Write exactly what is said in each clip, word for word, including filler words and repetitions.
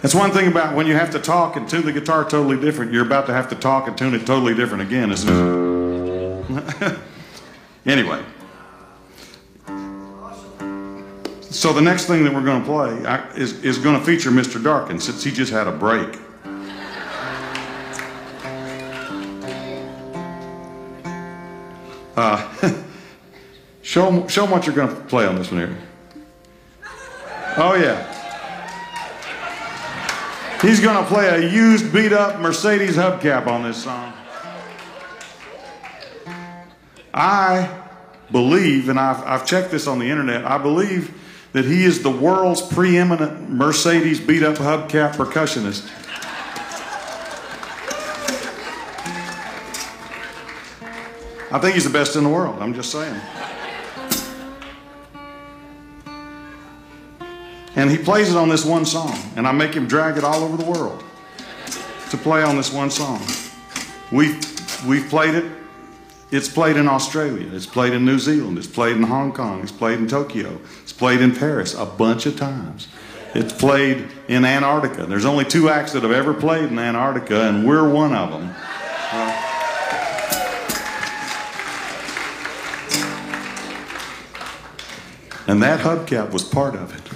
That's one thing about when you have to talk and tune the guitar totally different. You're about to have to talk and tune it totally different again, isn't it? Anyway. So the next thing that we're going to play I, is, is going to feature Mister Darkin, since he just had a break. Uh, show, him, show him what you're going to play on this one here. Oh, yeah. He's going to play a used, beat-up Mercedes hubcap on this song. I believe, and I've, I've checked this on the internet, I believe that he is the world's preeminent Mercedes beat-up hubcap percussionist. I think he's the best in the world, I'm just saying. And he plays it on this one song, and I make him drag it all over the world to play on this one song. We've, we've played it. It's played in Australia, it's played in New Zealand, it's played in Hong Kong, it's played in Tokyo, it's played in Paris a bunch of times. It's played in Antarctica. There's only two acts that have ever played in Antarctica, and we're one of them. Uh, and that hubcap was part of it.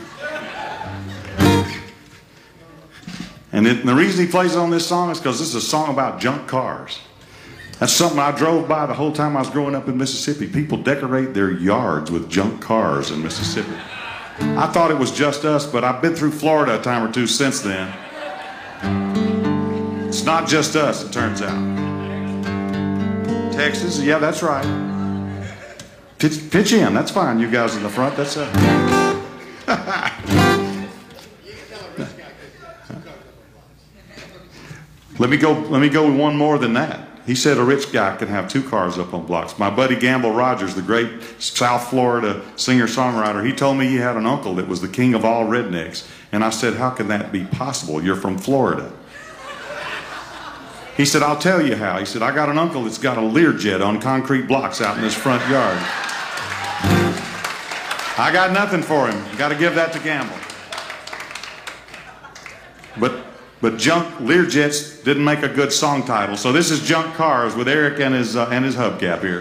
And, it, and the reason he plays it on this song is because this is a song about junk cars. That's something I drove by the whole time I was growing up in Mississippi. People decorate their yards with junk cars in Mississippi. I thought it was just us, but I've been through Florida a time or two since then. It's not just us, it turns out. Texas, yeah, that's right. Pitch, pitch in, that's fine, you guys in the front, that's uh Let me go, let me go with one more than that. He said a rich guy can have two cars up on blocks. My buddy Gamble Rogers, the great South Florida singer-songwriter, he told me he had an uncle that was the king of all rednecks. And I said, how can that be possible? You're from Florida. He said, I'll tell you how. He said, I got an uncle that's got a Learjet on concrete blocks out in his front yard. I got nothing for him. Got to give that to Gamble. But But Junk Learjets didn't make a good song title. So this is Junk Cars with Eric and his, uh, and his hubcap here.